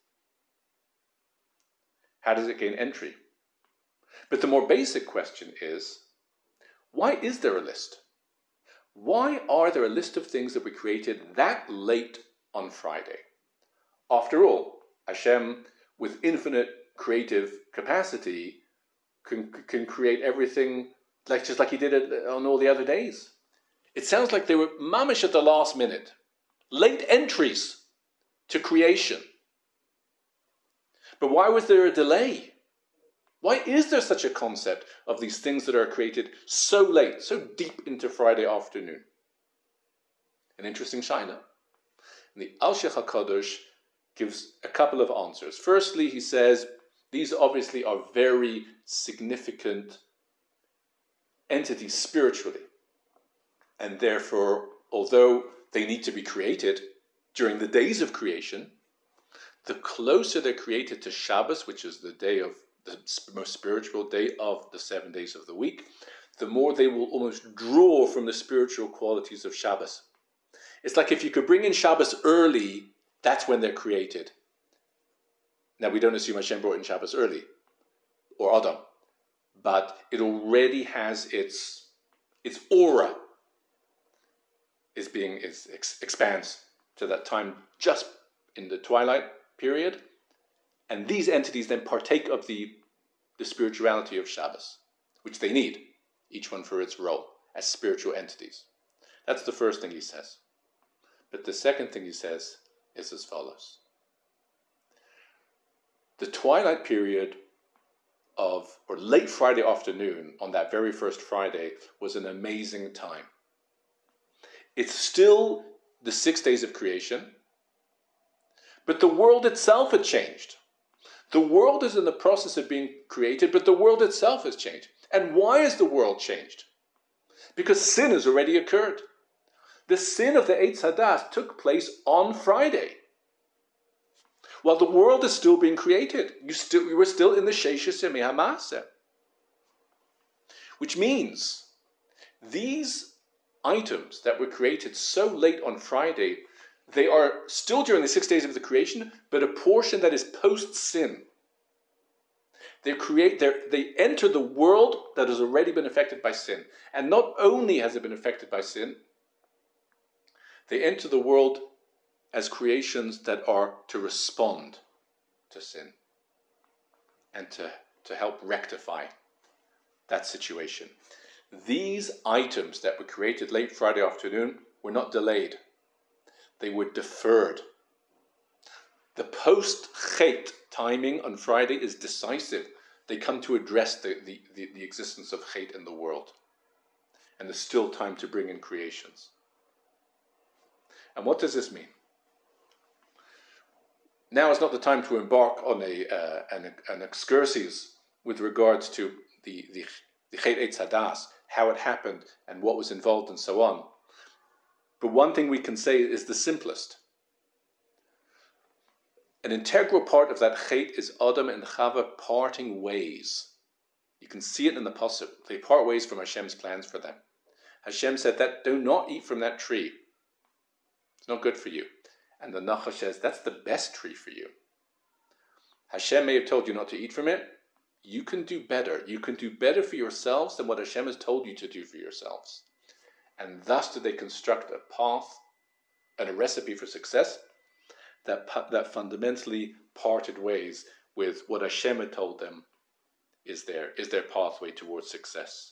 How does it gain entry? But the more basic question is, why is there a list? Why are there a list of things that were created that late on Friday? After all, Hashem, with infinite creative capacity, can create everything just like he did it on all the other days. It sounds like they were mamish at the last minute, late entries to creation. But why was there a delay? Why is there such a concept of these things that are created so late, so deep into Friday afternoon? An interesting shaila. And the Al-Sheikh HaKadosh gives a couple of answers. Firstly, he says, these obviously are very significant entities spiritually. And therefore, although they need to be created during the days of creation, the closer they're created to Shabbos, which is the day of the most spiritual day of the 7 days of the week, the more they will almost draw from the spiritual qualities of Shabbos. It's like if you could bring in Shabbos early, that's when they're created. Now, we don't assume Hashem brought in Shabbos early, or Adam, but it already has its aura expands to that time just in the twilight period, and these entities then partake of the spirituality of Shabbos, which they need, each one for its role as spiritual entities. That's the first thing he says. But the second thing he says is as follows. The twilight period or late Friday afternoon on that very first Friday was an amazing time. It's still the 6 days of creation, but the world itself had changed. The world is in the process of being created, but the world itself has changed. And why has the world changed? Because sin has already occurred. The sin of the Eitz Hadas took place on Friday. While the world is still being created, you were still in the Sheishes Yemei HaMaaseh. Which means these items that were created so late on Friday, they are still during the 6 days of the creation, but a portion that is post-sin. They enter the world that has already been affected by sin. And not only has it been affected by sin, they enter the world as creations that are to respond to sin and to help rectify that situation. These items that were created late Friday afternoon were not delayed. They were deferred. The post-Chet timing on Friday is decisive. They come to address the existence of Chet in the world. And there's still time to bring in creations. And what does this mean? Now is not the time to embark on an excursus with regards to the Chet Eitz Hadas, how it happened and what was involved and so on. But one thing we can say is the simplest. An integral part of that Chet is Adam and Chava parting ways. You can see it in the Pasuk. They part ways from Hashem's plans for them. Hashem said that do not eat from that tree. It's not good for you. And the Nachash says, that's the best tree for you. Hashem may have told you not to eat from it. You can do better. You can do better for yourselves than what Hashem has told you to do for yourselves. And thus did they construct a path and a recipe for success that fundamentally parted ways with what Hashem had told them is their pathway towards success.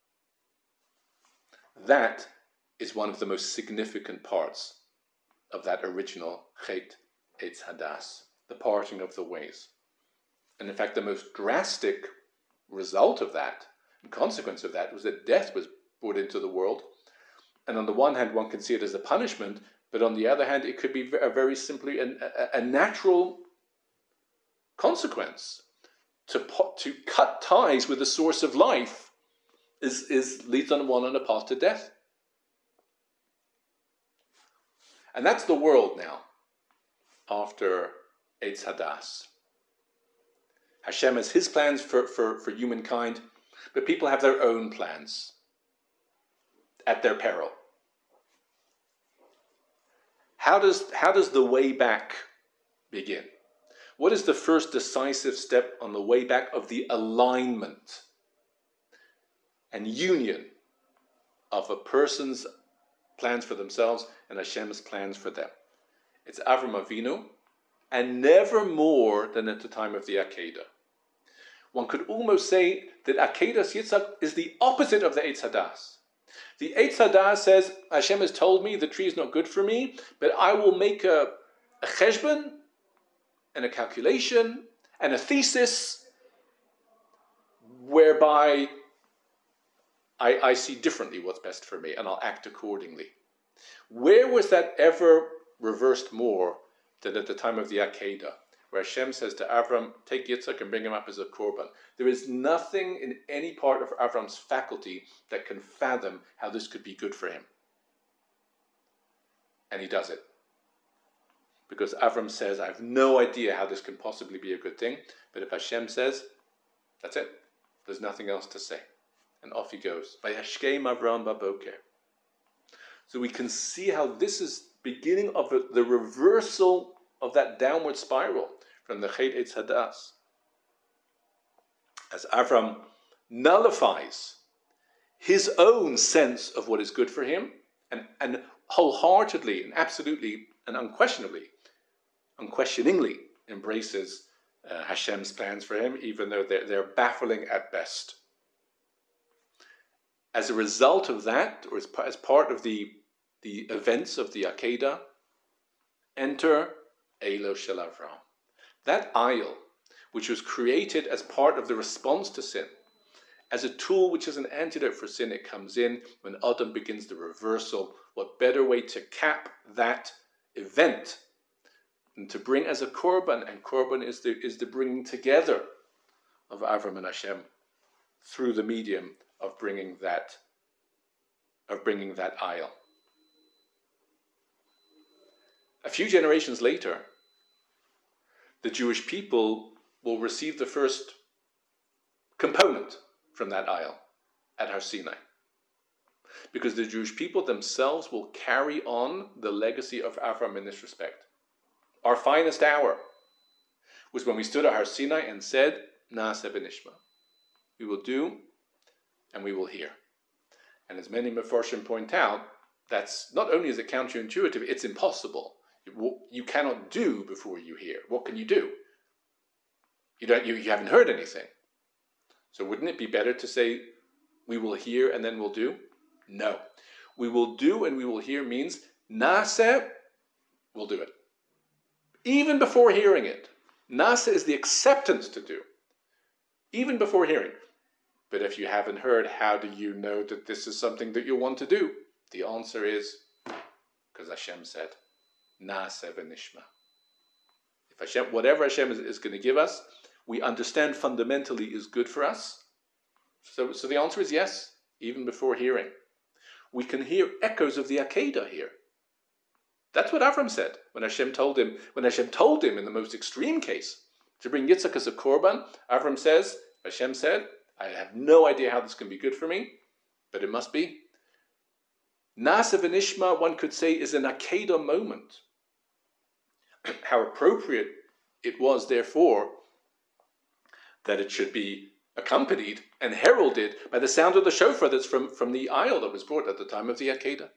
That is one of the most significant parts of that original Chet Eitz Hadas, the parting of the ways. And in fact, the most drastic result of that, and consequence of that, was that death was brought into the world. And on the one hand, one can see it as a punishment, but on the other hand, it could be a very simply a natural consequence. To cut ties with the source of life leads on one on a path to death. And that's the world now, after Eitz Hadas. Hashem has his plans for humankind, but people have their own plans at their peril. How does the way back begin? What is the first decisive step on the way back of the alignment and union of a person's plans for themselves and Hashem's plans for them? It's Avram Avinu, and never more than at the time of the Akedah. One could almost say that Akedas Yitzhak is the opposite of the Eitz Hadas. The Eitz Hadas says, Hashem has told me the tree is not good for me, but I will make a cheshbon and a calculation and a thesis whereby I see differently what's best for me and I'll act accordingly. Where was that ever reversed more than at the time of the Akedah, where Hashem says to Avram, take Yitzhak and bring him up as a korban? There is nothing in any part of Avram's faculty that can fathom how this could be good for him. And he does it. Because Avram says, I have no idea how this can possibly be a good thing, but if Hashem says, that's it. There's nothing else to say. And off he goes. Vayashkem Avram baboker. So we can see how this is beginning of the reversal of that downward spiral from the Chet Eitz Hadas. As Avram nullifies his own sense of what is good for him and wholeheartedly and absolutely and unquestioningly embraces Hashem's plans for him, even though they're baffling at best. As a result of that, or as part of the events of the Akedah, enter Eilo Shel Avram. That aisle, which was created as part of the response to sin, as a tool which is an antidote for sin, it comes in when Adam begins the reversal. What better way to cap that event than to bring as a korban? And korban is the bringing together of Avram and Hashem through the medium of bringing that aisle. A few generations later, the Jewish people will receive the first component from that aisle at Har Sinai. Because the Jewish people themselves will carry on the legacy of Avram in this respect. Our finest hour was when we stood at Har Sinai and said, Naaseh v'nishma. We will do and we will hear. And as many Mefarshim point out, that's not only is it counterintuitive, it's impossible. You cannot do before you hear. What can you do? You haven't heard anything. So wouldn't it be better to say, we will hear and then we'll do? No. We will do and we will hear means, Naaseh, we'll do it. Even before hearing it. Naaseh is the acceptance to do. Even before hearing. But if you haven't heard, how do you know that this is something that you want to do? The answer is, because Hashem said, Naaseh v'nishma. If Hashem, whatever Hashem is going to give us, we understand fundamentally is good for us. So the answer is yes, even before hearing. We can hear echoes of the Akedah here. That's what Avram said when Hashem told him in the most extreme case to bring Yitzhak as a korban. Avram says, Hashem said, I have no idea how this can be good for me, but it must be. Naaseh v'nishma, one could say, is an Akedah moment. How appropriate it was, therefore, that it should be accompanied and heralded by the sound of the shofar that's from the aisle that was brought at the time of the Akedah.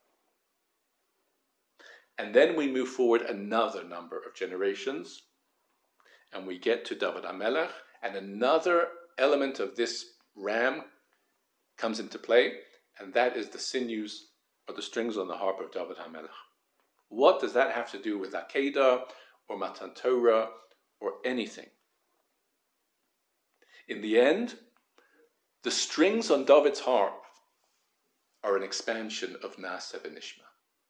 And then we move forward another number of generations, and we get to David HaMelech, and another element of this ram comes into play, and that is the sinews or the strings on the harp of David HaMelech. What does that have to do with Akedah or Matan Torah or anything? In the end, the strings on David's harp are an expansion of Naaseh v'Nishma.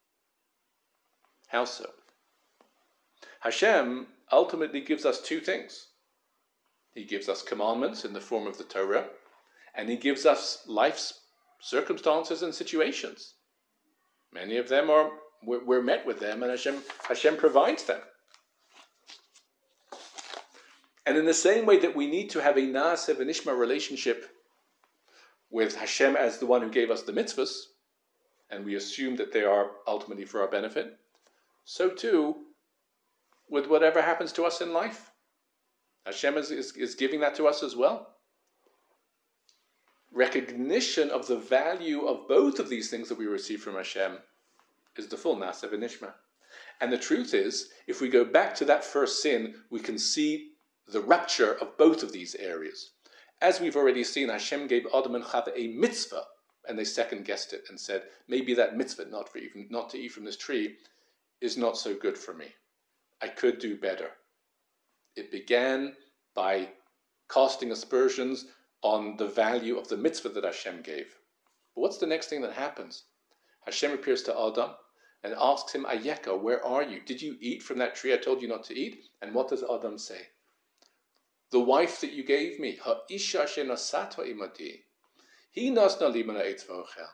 How so? Hashem ultimately gives us two things. He gives us commandments in the form of the Torah, and he gives us life's circumstances and situations. Many of them we're met with them, and Hashem provides them. And in the same way that we need to have a Naaseh v'Nishma relationship with Hashem as the one who gave us the mitzvahs, and we assume that they are ultimately for our benefit, so too with whatever happens to us in life. Hashem is giving that to us as well. Recognition of the value of both of these things that we receive from Hashem is the full Naaseh v'Nishma. And the truth is, if we go back to that first sin, we can see the rupture of both of these areas. As we've already seen, Hashem gave Adam and Chava a mitzvah, and they second-guessed it and said, maybe that mitzvah, not to eat from this tree, is not so good for me. I could do better. It began by casting aspersions on the value of the mitzvah that Hashem gave. But what's the next thing that happens? Hashem appears to Adam and asks him, Ayeka, where are you? Did you eat from that tree I told you not to eat? And what does Adam say? The wife that you gave me, ha'isha she'nasata imadi, hi nasna li min ha'etz v'ochel.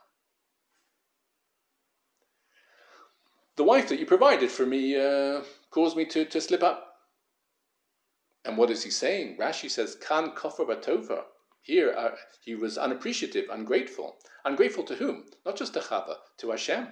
The wife that you provided for me caused me to slip up. And what is he saying? Rashi says, kan kofar batova. Here, he was unappreciative, ungrateful. Ungrateful to whom? Not just to Chava, to Hashem.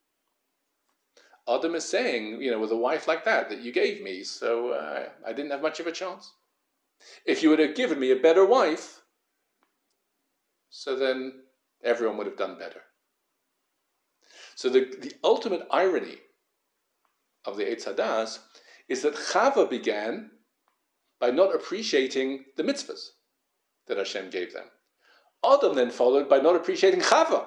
Adam is saying, with a wife like that you gave me, so I didn't have much of a chance. If you would have given me a better wife, so then everyone would have done better. So the ultimate irony of the Eitz Hadas is that Chava began by not appreciating the mitzvahs that Hashem gave them. Adam then followed by not appreciating Chava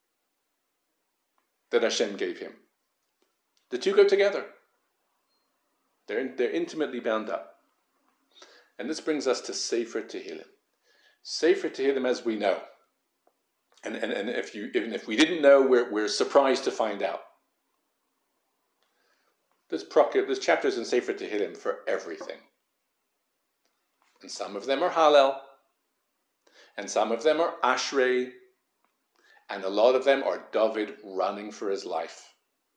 that Hashem gave him. The two go together. They're intimately bound up. And this brings us to Sefer Tehillim. Sefer Tehillim, as we know, and even if we didn't know, we're surprised to find out. There's chapters in Sefer Tehillim for everything. And some of them are Hallel, and some of them are Ashrei, and a lot of them are David running for his life.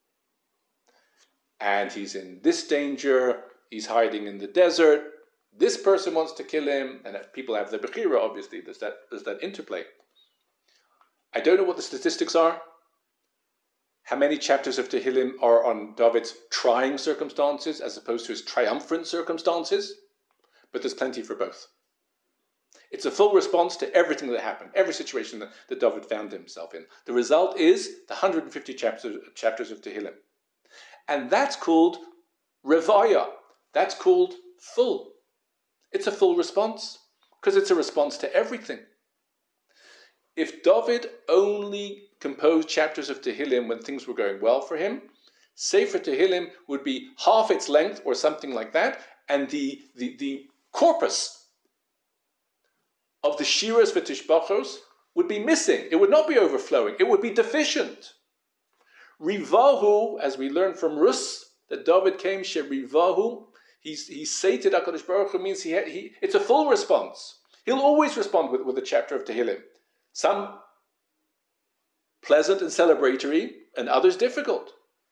And he's in this danger, he's hiding in the desert, this person wants to kill him, and people have the Bechira, obviously, there's that interplay. I don't know what the statistics are, how many chapters of Tehillim are on David's trying circumstances as opposed to his triumphant circumstances, but there's plenty for both. It's a full response to everything that happened, every situation that David found himself in. The result is the 150 chapters of Tehillim. And that's called Revaya. That's called full. It's a full response, because it's a response to everything. If David only composed chapters of Tehillim when things were going well for him, Sefer Tehillim would be half its length or something like that, and the corpus of the Shiras v'Tishbachos would be missing. It would not be overflowing. It would be deficient. Rivahu, as we learn from Rus, that David came Rivahu, he sated HaKadosh Baruch Hu, means it's a full response. He'll always respond with a chapter of Tehillim. Some pleasant and celebratory, and others difficult.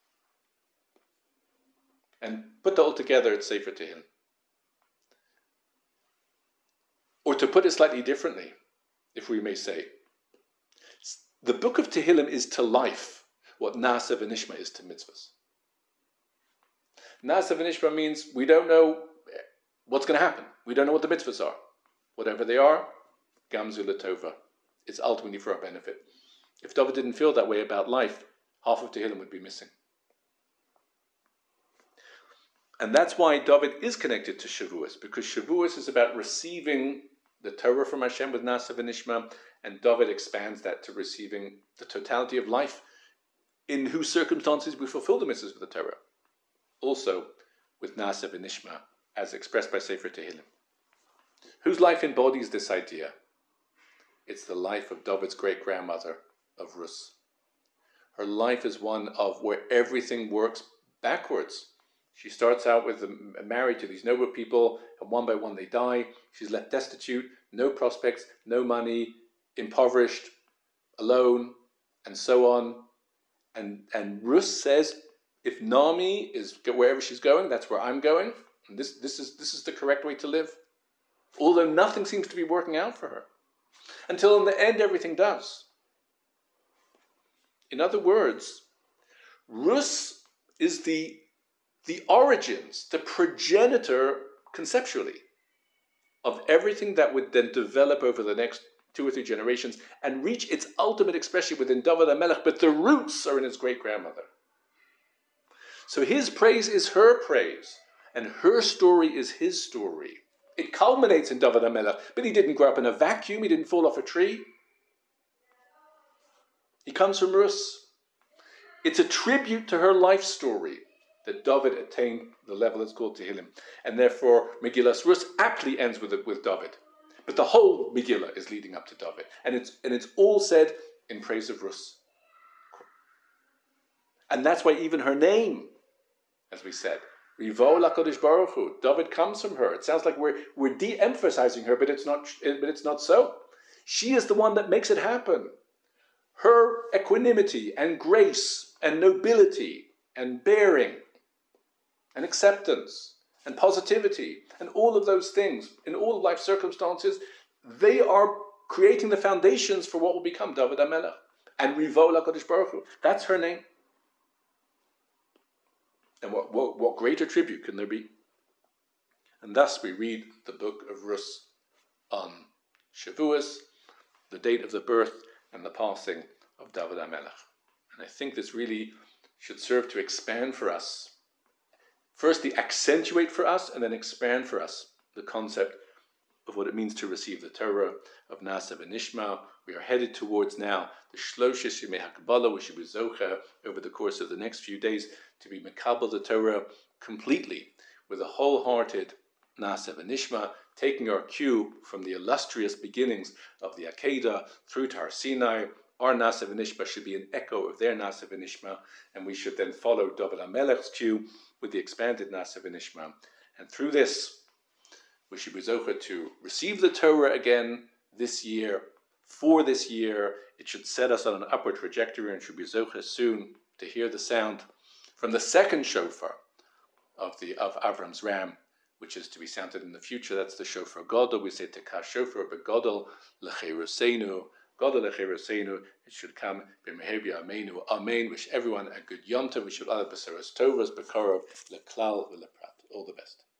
And put that all together, it's Sefer Tehillim. Or to put it slightly differently, if we may say, the book of Tehillim is to life what Naaseh v'Nishma is to mitzvahs. Naaseh v'Nishma means we don't know what's going to happen. We don't know what the mitzvahs are. whatever they are, gamzu latova. It's ultimately for our benefit. If David didn't feel that way about life, half of Tehillim would be missing. And that's why David is connected to Shavuos, because Shavuos is about receiving the Torah from Hashem with Nasa v'Nishma, and David expands that to receiving the totality of life, in whose circumstances we fulfill the mitzvahs of the Torah. Also with Nasa v'Nishma, as expressed by Sefer Tehillim. Whose life embodies this idea? It's the life of David's great-grandmother, of Rus. Her life is one of where everything works backwards. She starts out with married to these noble people, and one by one they die. She's left destitute, no prospects, no money, impoverished, alone, and so on. And Rus says, if Naomi is wherever she's going, that's where I'm going. And this is the correct way to live. Although nothing seems to be working out for her. Until in the end, everything does. In other words, Rus is the origins, the progenitor, conceptually, of everything that would then develop over the next 2 or 3 generations and reach its ultimate expression within David HaMelech, but the roots are in his great-grandmother. So his praise is her praise, and her story is his story. It culminates in David HaMelech, but he didn't grow up in a vacuum, he didn't fall off a tree. He comes from Rus. It's a tribute to her life story that David attained the level that's called Tehillim. And therefore, Megillas Rus aptly ends with David. But the whole Megillah is leading up to David. And it's all said in praise of Rus. And that's why even her name, as we said, Rivo LaKadosh Baruch Hu, David comes from her. It sounds like we're de-emphasizing her, but it's not so. She is the one that makes it happen. Her equanimity and grace and nobility and bearing and acceptance and positivity and all of those things in all of life's circumstances, they are creating the foundations for what will become David HaMelech. And Rivo LaKadosh Baruch Hu, that's her name. And what greater tribute can there be? And thus we read the book of Rus on Shavuos, the date of the birth and the passing of David HaMelech. And I think this really should serve to expand for us, firstly accentuate for us, and then expand for us the concept of what it means to receive the Torah of Nasa v'Nishma. We are headed towards now the Shloshes Yemei HaKabbalah, which we zocha over the course of the next few days to be Mekabel the Torah completely with a wholehearted Nasa v'Nishma, taking our cue from the illustrious beginnings of the Akedah through to Har Sinai. Our Nasa v'Nishma should be an echo of their Nasa v'Nishma, and we should then follow David HaMelech's cue with the expanded Nasa v'Nishma. And through this, we should be zocha to receive the Torah again this year. For this year, it should set us on an upward trajectory, and should be zocha soon to hear the sound from the second shofar of Avram's ram, which is to be sounded in the future. That's the shofar Gadol. We say Tekash shofar beGadol leCheirosenu. Gadol leCheirosenu. It should come b'meher b'yameinu. Amen. Wish everyone a good Yom Tov. We should all have besaros tovos bekarov leklal v'leprat. All the best.